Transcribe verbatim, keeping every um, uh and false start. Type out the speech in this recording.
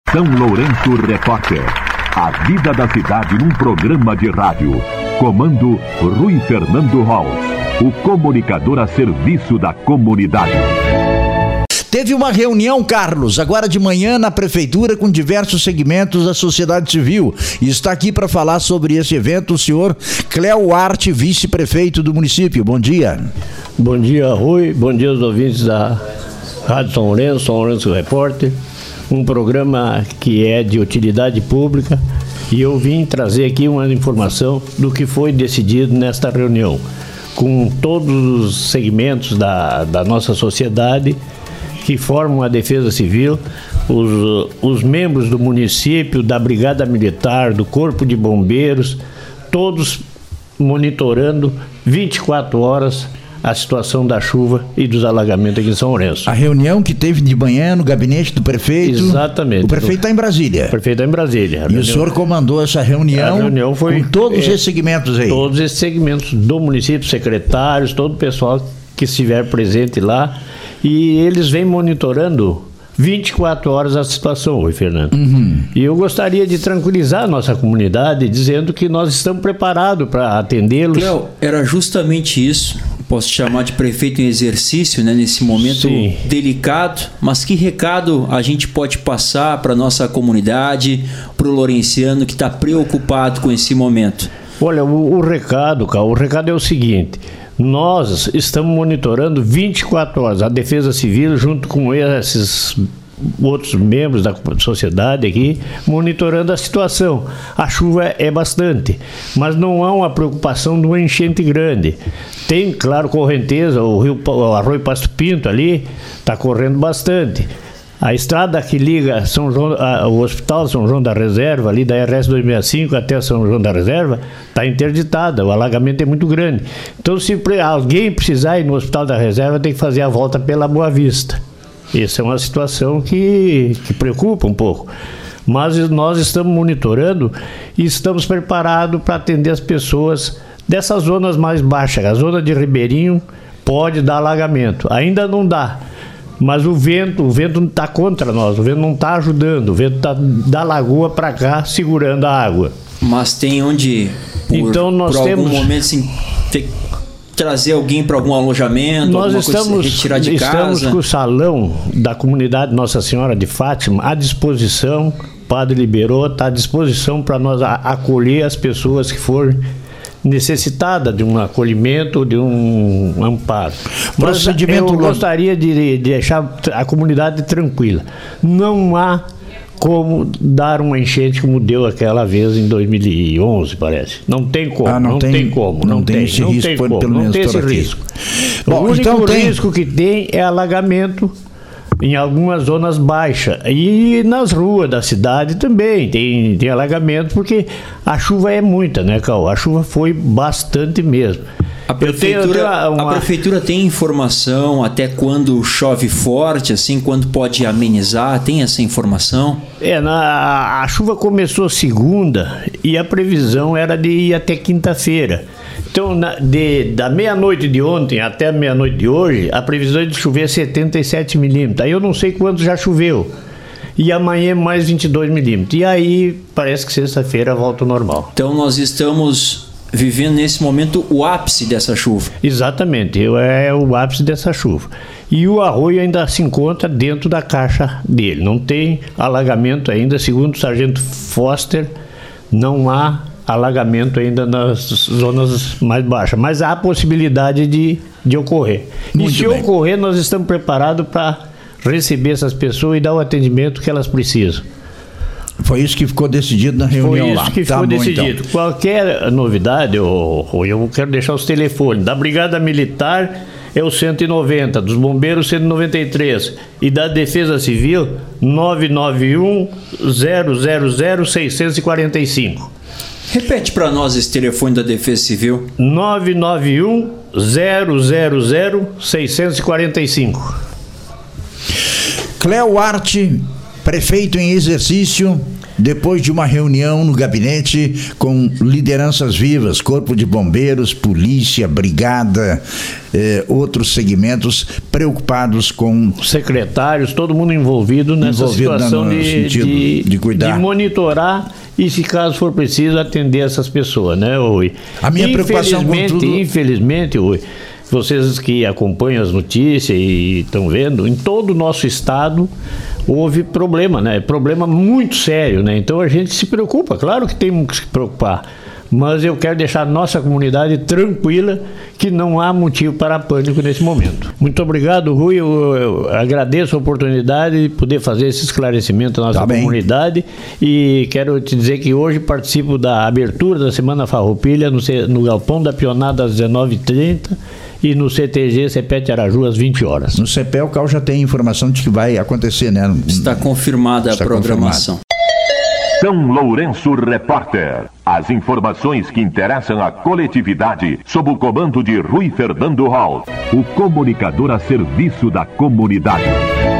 São Lourenço Repórter. A vida da cidade num programa de rádio. Comando Rui Fernando Holtz, o comunicador a serviço da comunidade. Teve uma reunião, Carlos, agora de manhã na prefeitura com diversos segmentos da sociedade civil. E está aqui para falar sobre esse evento o senhor Cléo Arte, vice-prefeito do município. Bom dia. Bom dia, Rui. Bom dia aos ouvintes da Rádio São Lourenço, São Lourenço Repórter. Um programa que é de utilidade pública, e eu vim trazer aqui uma informação do que foi decidido nesta reunião, com todos os segmentos da, da nossa sociedade que formam a Defesa Civil, os, os membros do município, da Brigada Militar, do Corpo de Bombeiros, todos monitorando vinte e quatro horas a situação da chuva e dos alagamentos aqui em São Lourenço. A reunião que teve de manhã no gabinete do prefeito. Exatamente. O prefeito está em Brasília. O prefeito está em Brasília. E reunião... o senhor comandou essa reunião, a reunião foi, com todos é, esses segmentos aí. Todos esses segmentos do município, secretários, todo o pessoal que estiver presente lá. E eles vêm monitorando vinte e quatro horas a situação, Rui Fernando. Uhum. E eu gostaria de tranquilizar a nossa comunidade, dizendo que nós estamos preparados para atendê-los. Cléo, era justamente isso. Posso te chamar de prefeito em exercício, né, nesse momento Sim. delicado, mas que recado a gente pode passar para a nossa comunidade, para o lourenciano que está preocupado com esse momento? Olha, o, o recado, cara, o recado é o seguinte: nós estamos monitorando vinte e quatro horas a Defesa Civil, junto com esses outros membros da sociedade aqui, monitorando a situação. A chuva é bastante, mas não há uma preocupação de uma enchente grande. Tem, claro, correnteza, o rio, o Arroio Pasto Pinto ali está correndo bastante. A estrada que liga São João, a, o Hospital São João da Reserva, ali da R S duzentos e sessenta e cinco até São João da Reserva, está interditada, o alagamento é muito grande. Então, se alguém precisar ir no Hospital da Reserva, tem que fazer a volta pela Boa Vista. Essa é uma situação que, que preocupa um pouco. Mas nós estamos monitorando e estamos preparados para atender as pessoas dessas zonas mais baixas. A zona de Ribeirinho pode dar alagamento, ainda não dá. Mas o vento, o vento não está contra nós, o vento não está ajudando, o vento está da lagoa para cá segurando a água. Mas tem onde, por, então nós por temos, algum momento, assim, ter, trazer alguém para algum alojamento, nós alguma estamos, coisa, retirar de estamos casa? Estamos com o salão da comunidade Nossa Senhora de Fátima à disposição, o padre liberou, está à disposição para nós acolher as pessoas que forem necessitada de um acolhimento, de um amparo. Mas eu gostaria de deixar a comunidade tranquila. Não há como dar uma enchente como deu aquela vez em dois mil e onze, parece. Não tem como, ah, não, não tem, tem como. Não, não tem, tem esse não risco, tem como, pelo não tem esse aqui. risco. Bom, o único então tem... risco que tem é alagamento em algumas zonas baixas, e nas ruas da cidade também tem, tem alagamento, porque a chuva é muita, né, Cal? A chuva foi bastante mesmo. A prefeitura, eu tenho, eu tenho uma... a prefeitura tem informação até quando chove forte, assim, quando pode amenizar? Tem essa informação? É, na, a chuva começou segunda e a previsão era de ir até quinta-feira. Então, na, de, da meia-noite de ontem até a meia-noite de hoje, a previsão é de chover setenta e sete milímetros. Aí eu não sei quanto já choveu. E amanhã mais vinte e dois milímetros. E aí parece que sexta-feira volta ao normal. Então nós estamos vivendo nesse momento o ápice dessa chuva. Exatamente, é o ápice dessa chuva. E o arroio ainda se encontra dentro da caixa dele. Não tem alagamento ainda, segundo o sargento Foster, não há alagamento ainda nas zonas mais baixas, mas há a possibilidade de, de ocorrer. Muito e se bem. ocorrer, nós estamos preparados para receber essas pessoas e dar o atendimento que elas precisam. Foi isso que ficou decidido na reunião lá. Foi isso lá. que tá ficou bom, decidido. Então. Qualquer novidade, eu, eu quero deixar os telefones. Da Brigada Militar é o cento e noventa, dos Bombeiros cento e noventa e três e da Defesa Civil nove nove um, zero zero zero, seis quatro cinco. Repete para nós esse telefone da Defesa Civil. nove nove um, zero zero zero, seis quatro cinco. Cléo Arte, prefeito em exercício, depois de uma reunião no gabinete com lideranças vivas, Corpo de Bombeiros, Polícia, Brigada, eh, outros segmentos preocupados com... secretários, todo mundo envolvido nessa envolvido situação no de, de, de, cuidar. de monitorar e, se caso for preciso, atender essas pessoas, né, Rui? A minha preocupação com tudo... Infelizmente, Rui, vocês que acompanham as notícias e estão vendo, em todo o nosso estado houve problema, né? Problema muito sério, né? Então a gente se preocupa, claro que temos que se preocupar, mas eu quero deixar a nossa comunidade tranquila que não há motivo para pânico nesse momento. Muito obrigado, Rui, eu, eu agradeço a oportunidade de poder fazer esse esclarecimento na nossa tá comunidade e quero te dizer que hoje participo da abertura da Semana Farroupilha no, no Galpão da Pionada às dezenove e trinta e no C T G Cepete Araju às vinte horas. No C P E o Cal já tem informação de que vai acontecer, né? Está confirmada Está a programação. Confirmado. São Lourenço Repórter. As informações que interessam a coletividade sob o comando de Rui Fernando Hall, o comunicador a serviço da comunidade.